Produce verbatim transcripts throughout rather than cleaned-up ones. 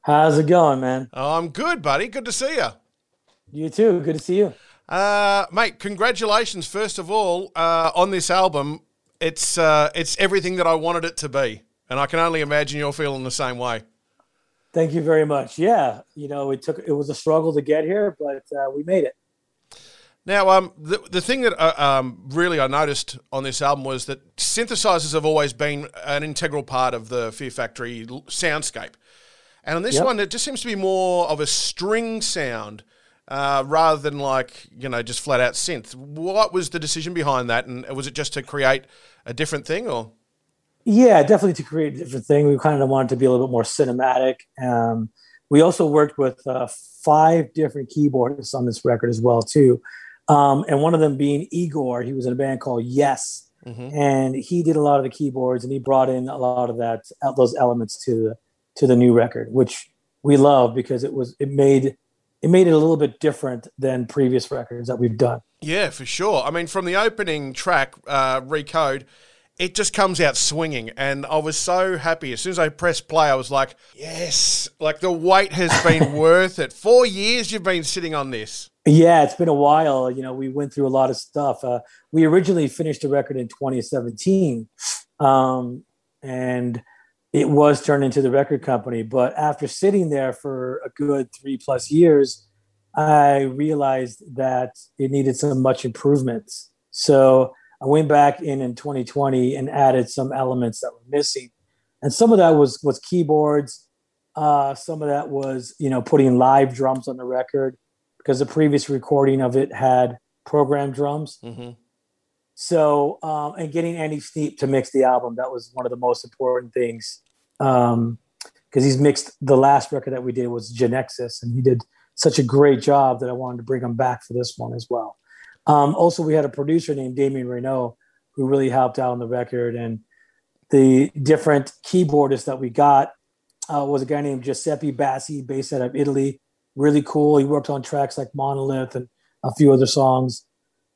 How's it going, man? Oh, I'm good, buddy. Good to see you. You too. Good to see you. Uh, mate, congratulations, first of all, uh, on this album. It's uh, it's everything that I wanted it to be, and I can only imagine you're feeling the same way. Thank you very much. Yeah, you know, it took it was a struggle to get here, but uh, we made it. Now, um, the the thing that uh, um, really I noticed on this album was that synthesizers have always been an integral part of the Fear Factory soundscape, and on this Yep. one, it just seems to be more of a string sound. Uh, rather than like, you know, just flat out synth. What was the decision behind that? And was it just to create a different thing or? Yeah, definitely to create a different thing. We kind of wanted to be a little bit more cinematic. Um, we also worked with uh, five different keyboardists on this record as well, too. Um, and one of them being Igor. He was in a band called Yes. Mm-hmm. And he did a lot of the keyboards and he brought in a lot of that, those elements to the, to the new record, which we love because it was, it made, it made it a little bit different than previous records that we've done. Yeah, for sure. I mean, from the opening track, uh, Recode, it just comes out swinging. And I was so happy. As soon as I pressed play, I was like, yes, like the wait has been worth it. Four years you've been sitting on this. Yeah, it's been a while. You know, we went through a lot of stuff. Uh, we originally finished the record in twenty seventeen. Um, and it was turned into the record company. But after sitting there for a good three plus years, I realized that it needed some much improvements. So I went back in in twenty twenty and added some elements that were missing. And some of that was, was keyboards. Uh, some of that was, you know, putting live drums on the record because the previous recording of it had programmed drums. Mm-hmm. So, um, and getting Andy Sneap to mix the album, that was one of the most important things. Um, because he's mixed the last record that we did was Genexus, and he did such a great job that I wanted to bring him back for this one as well. Um, also, we had a producer named Damien Renault who really helped out on the record, and the different keyboardists that we got uh, was a guy named Giuseppe Bassi, based out of Italy. Really cool. He worked on tracks like Monolith and a few other songs.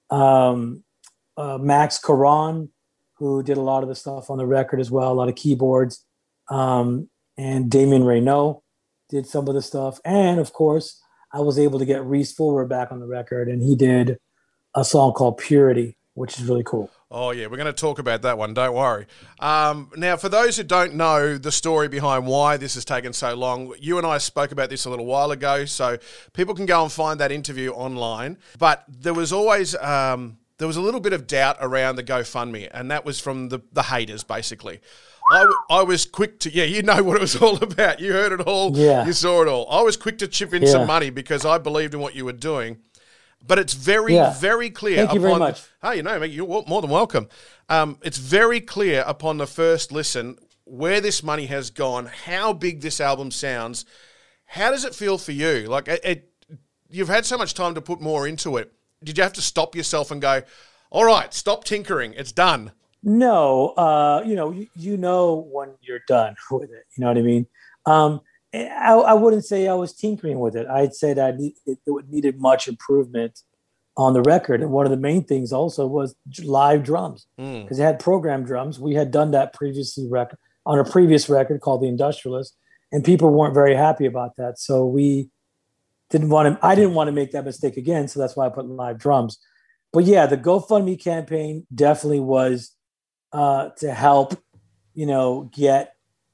Um, uh, Max Caron, who did a lot of the stuff on the record as well, a lot of keyboards. Um, and Damien Renault did some of the stuff. And of course, I was able to get Reese Fulber back on the record, and he did a song called Purity, which is really cool. Oh, yeah, we're going to talk about that one, don't worry. Um, now, for those who don't know the story behind why this has taken so long, you and I spoke about this a little while ago, so people can go and find that interview online. But there was always um, there was a little bit of doubt around the GoFundMe, and that was from the, the haters, basically. I, w- I was quick to, yeah, you know what it was all about. You heard it all. Yeah. You saw it all. I was quick to chip in Yeah. some money because I believed in what you were doing. But it's very, Yeah. very clear. Thank you upon, very much. Oh, you know, mate, you're more than welcome. Um, it's very clear upon the first listen where this money has gone, how big this album sounds. How does it feel for you? Like, it, it, you've had so much time to put more into it. Did you have to stop yourself and go, all right, stop tinkering, it's done? No, uh, you know, you, you know when you're done with it. You know what I mean? Um, I, I wouldn't say I was tinkering with it. I'd say that it, it needed much improvement on the record. And one of the main things also was live drums, because Mm. it had programmed drums. We had done that previously rec- on a previous record called The Industrialist, and people weren't very happy about that. So we didn't want to, I didn't want to make that mistake again. So that's why I put live drums. But yeah, the GoFundMe campaign definitely was uh, to help, you know, get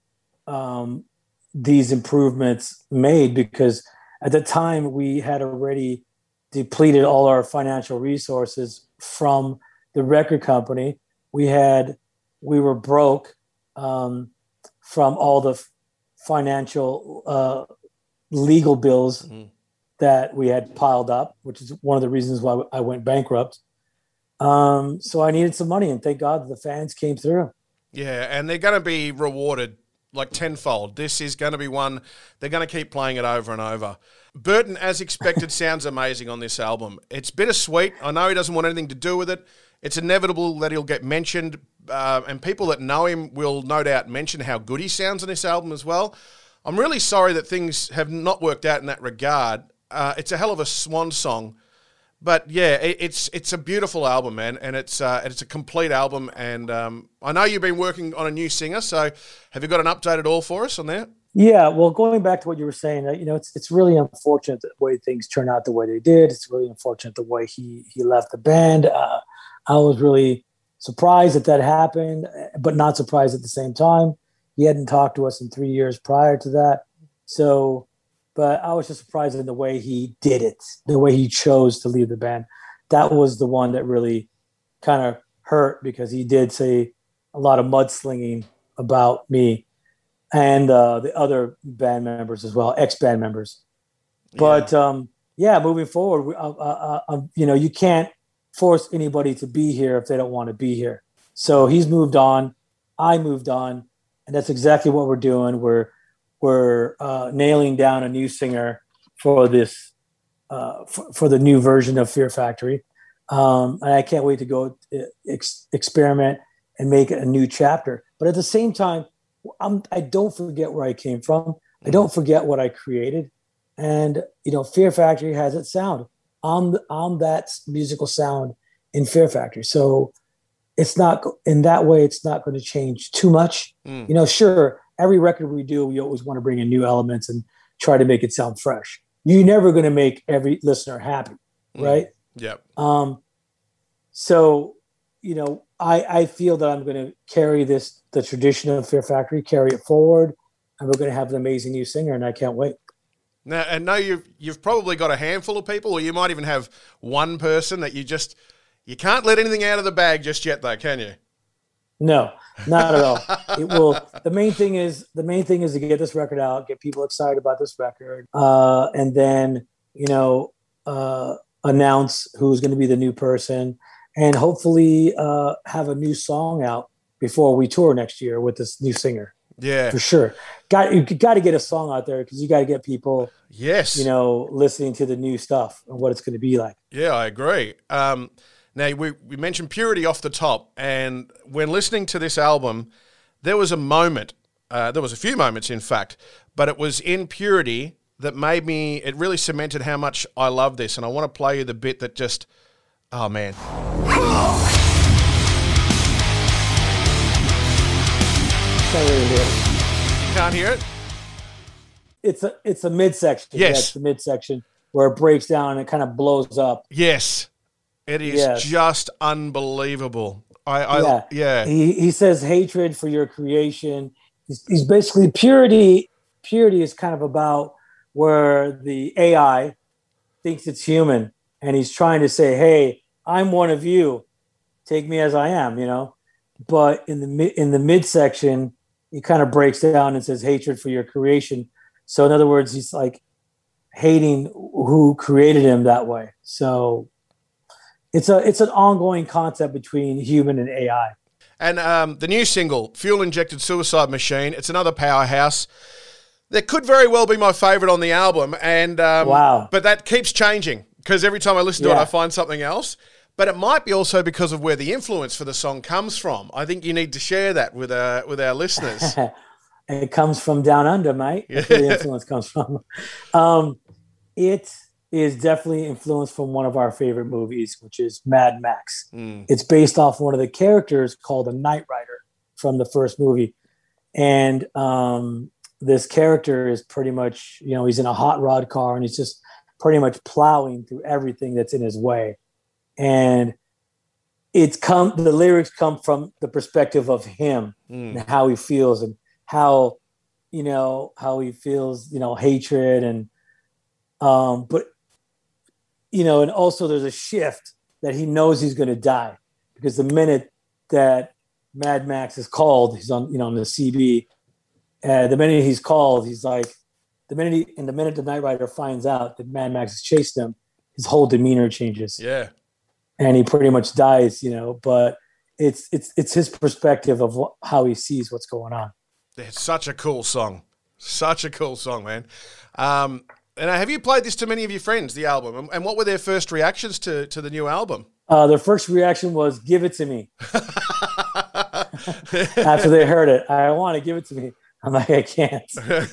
um, these improvements made, because at the time we had already depleted all our financial resources from the record company. We had, we were broke um, from all the f- financial uh, legal bills Mm. that we had piled up, which is one of the reasons why I went bankrupt. Um, so I needed some money, and thank God that the fans came through. Yeah, and they're going to be rewarded like tenfold. This is going to be one, they're going to keep playing it over and over. Burton, as expected, sounds amazing on this album. It's bittersweet. I know he doesn't want anything to do with it. It's inevitable that he'll get mentioned, uh, and people that know him will no doubt mention how good he sounds on this album as well. I'm really sorry that things have not worked out in that regard. Uh, it's a hell of a swan song. But yeah, it, it's it's a beautiful album, man, and it's uh, it's a complete album. And um, I know you've been working on a new singer, so have you got an update at all for us on that? Yeah, well, going back to what you were saying, uh, you know, it's it's really unfortunate the way things turned out the way they did. It's really unfortunate the way he he left the band. Uh, I was really surprised that that happened, but not surprised at the same time. He hadn't talked to us in three years prior to that, so. But I was just surprised in the way he did it, the way he chose to leave the band. That was the one that really kind of hurt because he did say a lot of mudslinging about me and uh, the other band members as well, ex-band members. But yeah, um, yeah moving forward, uh, uh, uh, you know, you can't force anybody to be here if they don't want to be here. So he's moved on. I moved on. And that's exactly what we're doing. We're We're uh, nailing down a new singer for this, uh, for, for the new version of Fear Factory. Um, and I can't wait to go ex- experiment and make a new chapter. But at the same time, I'm, I don't forget where I came from. I don't forget what I created. And, you know, Fear Factory has its sound. I'm, the, I'm that musical sound in Fear Factory. So it's not, in that way, it's not going to change too much. Mm. You know, sure, every record we do, we always want to bring in new elements and try to make it sound fresh. You're never going to make every listener happy, right? Mm. Yeah. Um, so, you know, I, I feel that I'm going to carry this, the tradition of Fear Factory, carry it forward, and we're going to have an amazing new singer, and I can't wait. Now, and no, you've you've probably got a handful of people, or you might even have one person that you just you can't let anything out of the bag just yet, though, can you? No, not at all. It will. The main thing is the main thing is to get this record out, get people excited about this record, uh, and then you know uh, announce who's going to be the new person, and hopefully uh, have a new song out before we tour next year with this new singer. Yeah, for sure. Got you got to get a song out there because you got to get people. Yes, you know, listening to the new stuff and what it's going to be like. Yeah, I agree. Um, Now, we, we mentioned Purity off the top, and when listening to this album, there was a moment, uh, there was a few moments, in fact, but it was in Purity that made me, it really cemented how much I love this, and I want to play you the bit that just, oh, man. Can't really hear it. You can't hear it? It's a, it's a midsection. Yes. Yeah, it's the midsection where it breaks down and it kind of blows up. Yes. It is yes. just unbelievable. I, I yeah. yeah. He he says hatred for your creation. He's, he's basically purity. Purity is kind of about where the A I thinks it's human, and he's trying to say, "Hey, I'm one of you. Take me as I am." You know, but in the in the midsection, he kind of breaks down and says hatred for your creation. So in other words, he's like hating who created him that way. So. It's a it's an ongoing concept between human and A I. And um, the new single, Fuel Injected Suicide Machine, it's another powerhouse. That could very well be my favourite on the album. And um, wow. But that keeps changing because every time I listen to yeah. it, I find something else. But it might be also because of where the influence for the song comes from. I think you need to share that with our, with our listeners. It comes from down under, mate. That's where the influence comes from. Um, it... is definitely influenced from one of our favorite movies, which is Mad Max. Mm. It's based off one of the characters called a Knight Rider from the first movie. And um, this character is pretty much, you know, he's in a hot rod car and he's just pretty much plowing through everything that's in his way. And it's come, the lyrics come from the perspective of him mm. and how he feels and how, you know, how he feels, you know, hatred and, um, but, you know, and also there's a shift that he knows he's going to die because the minute that Mad Max is called, he's on, you know, on the C B. Uh, the minute he's called, he's like, the minute he, and the minute the Knight Rider finds out that Mad Max has chased him, his whole demeanor changes. Yeah, and he pretty much dies, you know. But it's it's it's his perspective of what, how he sees what's going on. It's such a cool song, such a cool song, man. Um, And have you played this to many of your friends, the album? And what were their first reactions to, to the new album? Uh, their first reaction was, give it to me. After they heard it, I want to give it to me. I'm like, I can't.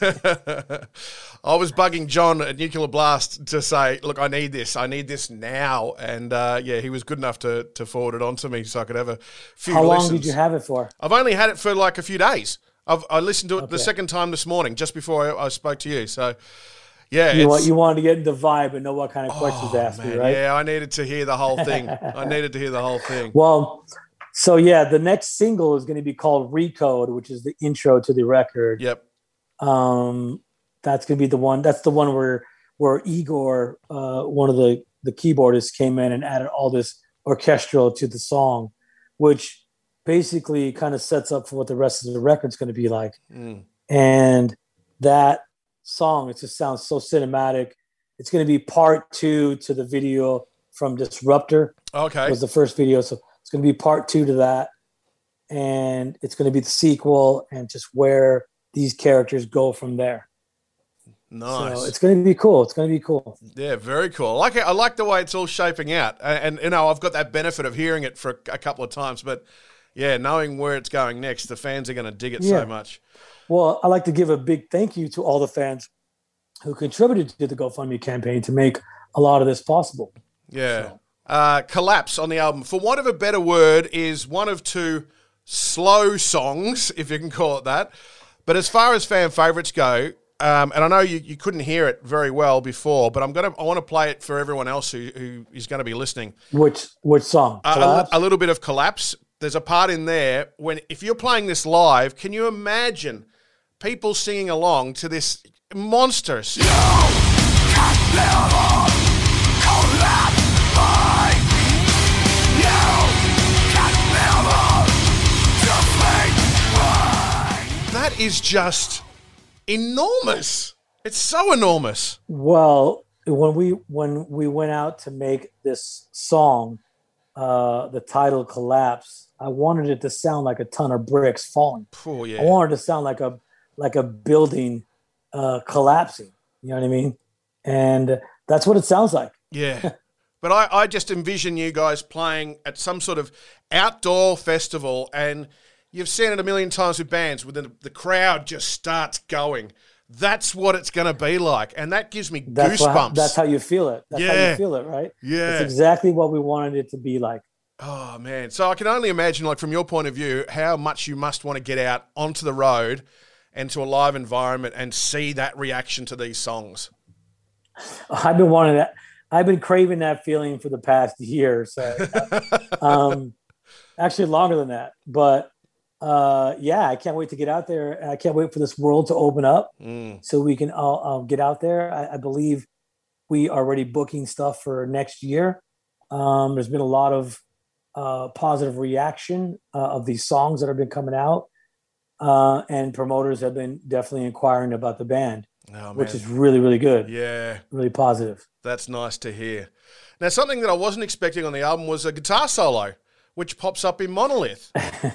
I was bugging John at Nuclear Blast to say, look, I need this. I need this now. And uh, yeah, he was good enough to, to forward it on to me so I could have a few How long listens. did you have it for? I've only had it for like a few days. I've, I listened to it okay. the second time this morning, just before I, I spoke to you. So, yeah. You, want, you wanted to get in the vibe and know what kind of questions oh, to ask man. me, right? Yeah, I needed to hear the whole thing. I needed to hear the whole thing. Well, so yeah, the next single is going to be called Recode, which is the intro to the record. Yep. Um, that's going to be the one. That's the one where where Igor, uh, one of the the keyboardists, came in and added all this orchestral to the song, which basically kind of sets up for what the rest of the record's going to be like. Mm. And that song, it just sounds so cinematic. It's going to be part two to the video from Disruptor. Okay. It was the first video. So it's going to be part two to that. And it's going to be the sequel and just where these characters go from there. Nice. So it's going to be cool. It's going to be cool. Yeah, very cool. I like it. I like the way it's all shaping out. And, and, you know, I've got that benefit of hearing it for a, a couple of times. But, yeah, knowing where it's going next, the fans are going to dig it yeah. so much. Well, I'd like to give a big thank you to all the fans who contributed to the GoFundMe campaign to make a lot of this possible. Yeah. So. Uh, Collapse on the album, for want of a better word, is one of two slow songs, if you can call it that. But as far as fan favourites go, um, and I know you, you couldn't hear it very well before, but I'm gonna I want to play it for everyone else who, who is going to be listening. Which which song? Uh, a, a little bit of Collapse. There's a part in there when, if you're playing this live, can you imagine people singing along to this monstrous? You can never collapse my. You can never defeat my. That is just enormous. It's so enormous. Well, when we when we went out to make this song, uh, the title Collapse, I wanted it to sound like a ton of bricks falling. Oh, yeah. I wanted it to sound like a like a building uh, collapsing. You know what I mean? And that's what it sounds like. Yeah. But I, I just envision you guys playing at some sort of outdoor festival, and you've seen it a million times with bands where the, the crowd just starts going. That's what it's going to be like. And that gives me that's goosebumps. What, that's how you feel it. That's yeah. how you feel it, right? Yeah. That's exactly what we wanted it to be like. Oh, man. So I can only imagine, like, from your point of view, how much you must want to get out onto the road and to a live environment and see that reaction to these songs. I've been wanting that. I've been craving that feeling for the past year. So, um, actually longer than that. But, uh, yeah, I can't wait to get out there. I can't wait for this world to open up mm. so we can all uh, get out there. I, I believe we are already booking stuff for next year. Um, there's been a lot of uh, positive reaction uh, of these songs that have been coming out. Uh, and promoters have been definitely inquiring about the band, oh, which is really, really good. Yeah. Really positive. That's nice to hear. Now, something that I wasn't expecting on the album was a guitar solo, which pops up in Monolith.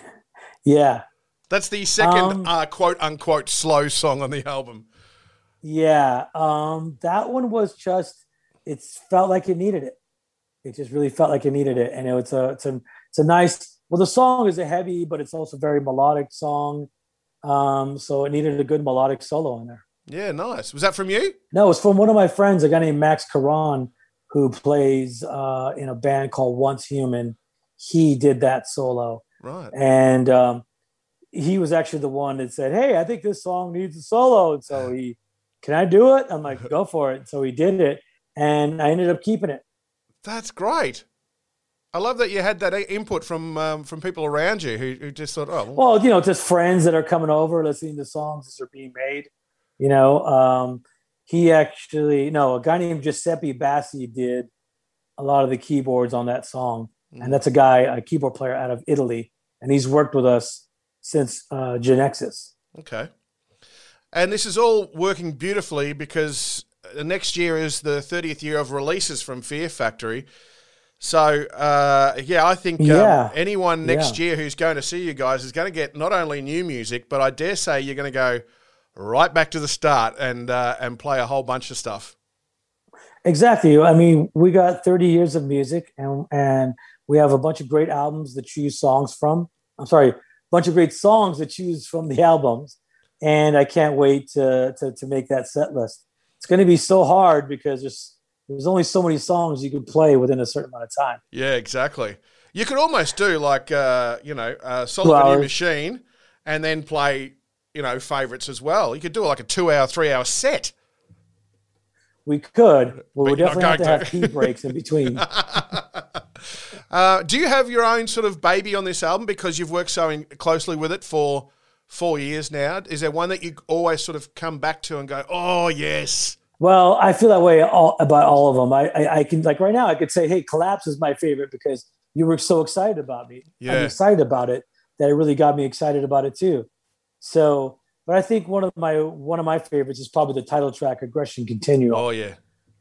Yeah. That's the second um, uh, quote-unquote slow song on the album. Yeah. Um, that one was just, it felt like it needed it. It just really felt like it needed it. And it was a, it's a, it's a nice, well, the song is a heavy, but it's also a very melodic song. Um, so it needed a good melodic solo in there. Yeah, nice. Was that from you? No, it was from one of my friends, a guy named Max Caron, who plays uh, in a band called Once Human. He did that solo. Right. And um, he was actually the one that said, hey, I think this song needs a solo. And so he, can I do it? I'm like, go for it. So he did it. And I ended up keeping it. That's great. I love that you had that input from um, from people around you who, who just thought, oh. Well. well, you know, just friends that are coming over, listening to songs as they're being made. You know, um, he actually, no, a guy named Giuseppe Bassi did a lot of the keyboards on that song. Mm. And that's a guy, a keyboard player out of Italy. And he's worked with us since uh, Genexus. Okay. And this is all working beautifully because next year is the thirtieth year of releases from Fear Factory. So, uh, yeah, I think yeah. um, anyone next yeah. year who's going to see you guys is going to get not only new music, but I dare say you're going to go right back to the start and uh, and play a whole bunch of stuff. Exactly. I mean, we got thirty years of music, and and we have a bunch of great albums to choose songs from. I'm sorry, a bunch of great songs to choose from the albums, and I can't wait to to, to make that set list. It's going to be so hard because there's there's only so many songs you can play within a certain amount of time. Yeah, exactly. You could almost do like uh, you know, uh, Solid New Machine, and then play you know, favourites as well. You could do like a two-hour, three-hour set. We could, but, but we definitely have to, to have pee breaks in between. uh, do you have your own sort of baby on this album because you've worked so in, closely with it for four years now? Is there one that you always sort of come back to and go, oh, yes? Well, I feel that way all, about all of them. I, I, I can, like right now, I could say, hey, Collapse is my favorite because you were so excited about me. Yeah. I'm excited about it that it really got me excited about it too. So... But I think one of my one of my favorites is probably the title track, "Aggression Continuum." Oh yeah,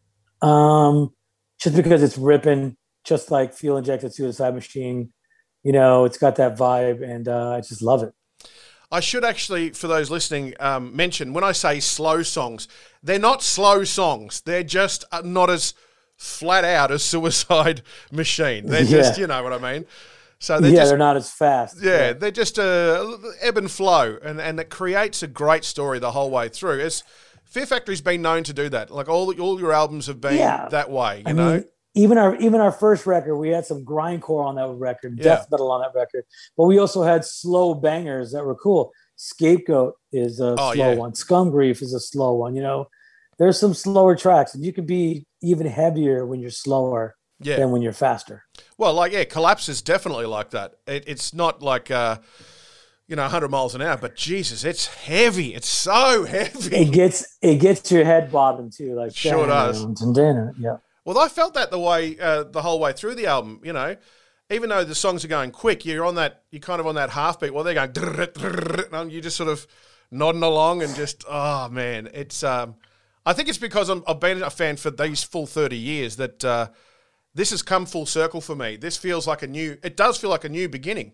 um, just because it's ripping, just like Fuel Injected Suicide Machine. You know, it's got that vibe, and uh, I just love it. I should actually, for those listening, um, mention when I say slow songs, they're not slow songs. They're just not as flat out as Suicide Machine. They're yeah. just, you know what I mean. So they're yeah, just, they're not as fast. Yeah, yeah. they're just a ebb and flow, and, and it creates a great story the whole way through. It's, Fear Factory's been known to do that. Like all all your albums have been yeah. that way. You I know, mean, even our even our first record, we had some grindcore on that record, yeah. death metal on that record, but we also had slow bangers that were cool. Scapegoat is a oh, slow yeah. one. Scum Grief is a slow one. You know, there's some slower tracks, and you can be even heavier when you're slower. Yeah. Than when you're faster. Well, like, yeah, Collapse is definitely like that. It, it's not like, uh, you know, one hundred miles an hour, but Jesus, it's heavy. It's so heavy. It gets it gets your head bobbing too. Like sure does. Yeah. Well, I felt that the way, uh, the whole way through the album, you know, even though the songs are going quick, you're on that, you're kind of on that half beat while they're going, and you just sort of nodding along and just, oh man, it's, um, I think it's because I'm, I've been a fan for these full thirty years that, uh, this has come full circle for me. This feels like a new, it does feel like a new beginning.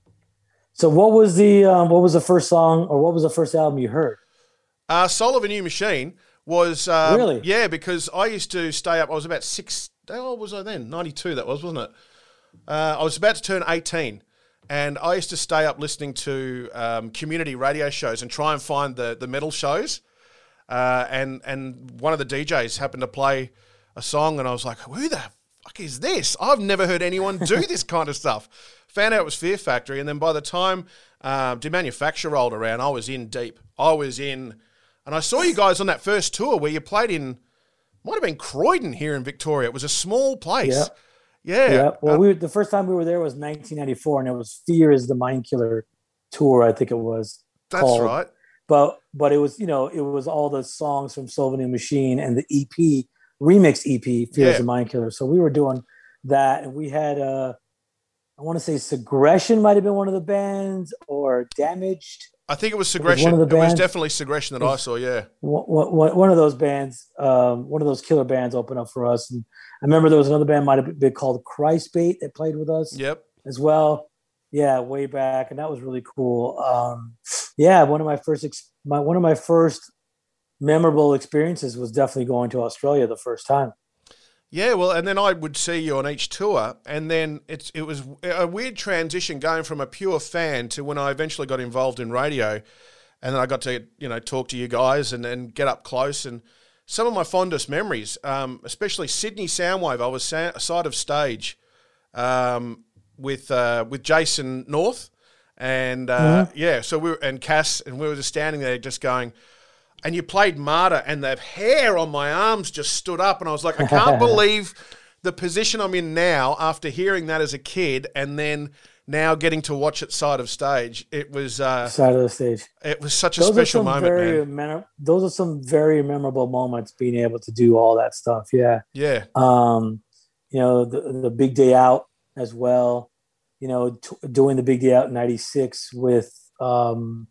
So what was the, um, what was the first song or what was the first album you heard? Uh, Soul of a New Machine was, um, really? Yeah, because I used to stay up, I was about six, how old was I then? ninety-two that was, wasn't it? Uh, I was about to turn eighteen and I used to stay up listening to um, community radio shows and try and find the, the metal shows. Uh, and, and one of the D Js happened to play a song and I was like, who the fuck is this? I've never heard anyone do this kind of stuff. Found out it was Fear Factory, and then by the time uh, Demanufacture rolled around, I was in deep. I was in, and I saw you guys on that first tour where you played in, might have been Croydon here in Victoria. It was a small place. Yeah. Yeah. yeah. Well, um, we the first time we were there was nineteen ninety-four, and it was Fear is the Mind Killer tour, I think it was. That's called. right. But but it was, you know, it was all the songs from Soul of a New Machine and the E P, remix E P, Fear Yeah. is the Mind Killer. So we were doing that, and we had, uh, I want to say Segression might have been one of the bands, or Damaged. I think it was It was Segression. one of It the was bands. definitely Segression that I saw, yeah. One, one, one of those bands, um, one of those killer bands opened up for us. And I remember there was another band might have been called Christbait that played with us Yep. as well. Yeah, way back, and that was really cool. Um, yeah, one of my first, ex- my one of my first memorable experiences was definitely going to Australia the first time. Yeah, well, and then I would see you on each tour, and then it's it was a weird transition going from a pure fan to when I eventually got involved in radio, and then I got to, you know, talk to you guys and, and get up close. And some of my fondest memories, um, especially Sydney Soundwave, I was sa- side of stage um, with uh, with Jason North, and uh, Mhm. yeah, so we were, and Cass, and we were just standing there just going. And you played Martyr, and the hair on my arms just stood up, and I was like, I can't believe the position I'm in now after hearing that as a kid, and then now getting to watch it side of stage. It was uh, Side of the stage. it was such a Those are special some moment, very man. mem- those are some very memorable moments, being able to do all that stuff. Yeah. Yeah, Um, you know, the, the Big Day Out as well. You know, t- doing the Big Day Out in ninety-six with um,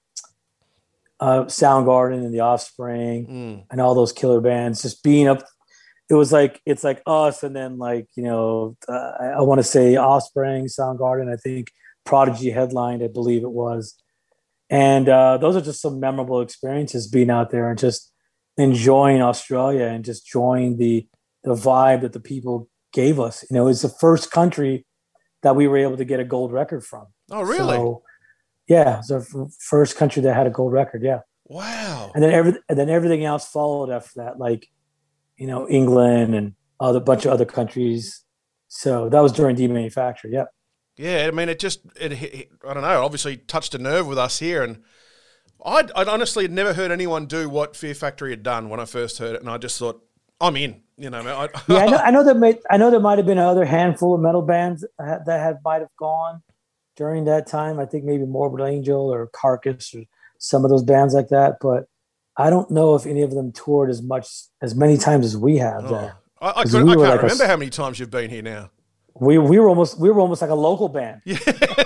uh, Soundgarden and The Offspring mm. and all those killer bands, just being up. It was like, it's like us. And then like, you know, uh, I, I want to say Offspring, Soundgarden, I think Prodigy headlined, I believe it was. And uh, those are just some memorable experiences, being out there and just enjoying Australia and just enjoying the, the vibe that the people gave us. You know, it's the first country that we were able to get a gold record from. Oh, really? So, yeah, it's our f- first country that had a gold record. Yeah. Wow. And then every, and then everything else followed after that, like, you know, England and other bunch of other countries. So that was during Demanufacture. Yeah. Yeah, I mean, it just, it, it, I don't know, obviously touched a nerve with us here. And I'd, I'd honestly had never heard anyone do what Fear Factory had done when I first heard it, and I just thought, I'm in. You know, I, yeah, I know. I know there may, I know there might have been another handful of metal bands that have might have gone during that time. I think maybe Morbid Angel or Carcass or some of those bands like that. But I don't know if any of them toured as much as many times as we have oh, there. I, I, could, we I can't like remember a, how many times you've been here now. We we were almost we were almost like a local band. Yeah.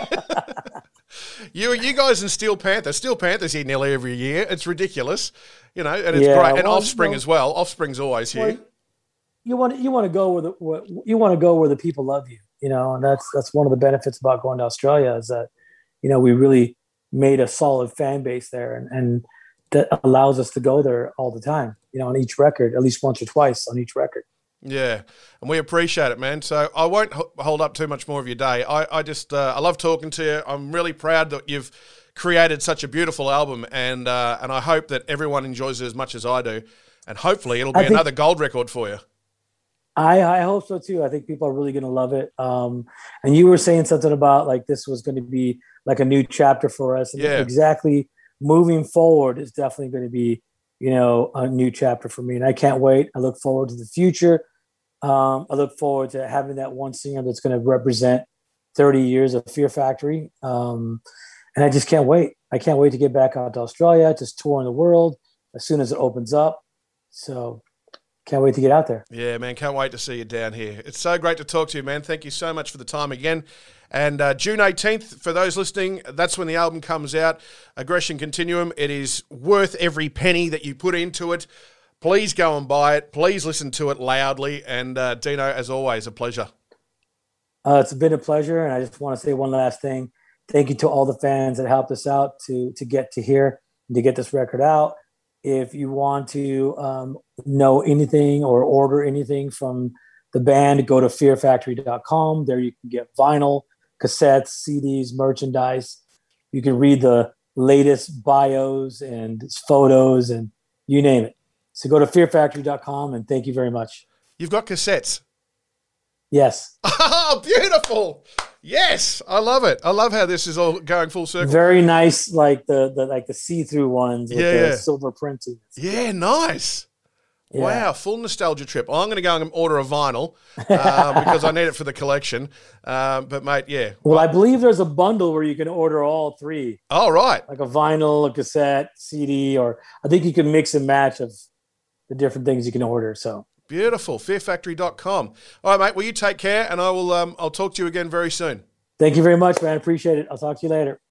You you guys in Steel Panther. Steel Panther's here nearly every year. It's ridiculous, you know, and it's yeah, great. And well, Offspring no, as well. Offspring's always here. Well, you want you want to go where the where, you want to go where the people love you, you know, and that's that's one of the benefits about going to Australia is that, you know, we really made a solid fan base there, and, and that allows us to go there all the time, you know, on each record, at least once or twice on each record. Yeah, and we appreciate it, man. So I won't hold up too much more of your day. I, I just, uh, I love talking to you. I'm really proud that you've created such a beautiful album, and uh, and I hope that everyone enjoys it as much as I do. And hopefully it'll be think, another gold record for you. I, I hope so too. I think people are really going to love it. Um, and you were saying something about like this was going to be like a new chapter for us. And yeah. Exactly. Moving forward is definitely going to be, you know, a new chapter for me. And I can't wait. I look forward to the future. Um, I look forward to having that one singer that's going to represent thirty years of Fear Factory. Um, and I just can't wait. I can't wait to get back out to Australia, just touring the world as soon as it opens up. So can't wait to get out there. Yeah, man, can't wait to see you down here. It's so great to talk to you, man. Thank you so much for the time again. And uh, June eighteenth, for those listening, that's when the album comes out, Aggression Continuum. It is worth every penny that you put into it. Please go and buy it. Please listen to it loudly. And uh, Dino, as always, a pleasure. Uh, it's been a pleasure. And I just want to say one last thing. Thank you to all the fans that helped us out to, to get to here and to get this record out. If you want to um, know anything or order anything from the band, go to fear factory dot com. There you can get vinyl, cassettes, C Ds, merchandise. You can read the latest bios and photos and you name it. So go to fear factory dot com and thank you very much. You've got cassettes? Yes. Oh, beautiful. Yes. I love it. I love how this is all going full circle. Very nice, like the, the like the see-through ones with yeah. the silver printing. Yeah, nice. Yeah. Wow, full nostalgia trip. Well, I'm going to go and order a vinyl uh, because I need it for the collection. Uh, but, mate, yeah. Well, I believe there's a bundle where you can order all three. Oh, right. Like a vinyl, a cassette, C D, or I think you can mix and match of the different things you can order. So beautiful. fear factory dot com. All right, mate. Well, you take care, and I will. Um, I'll talk to you again very soon. Thank you very much, man. I appreciate it. I'll talk to you later.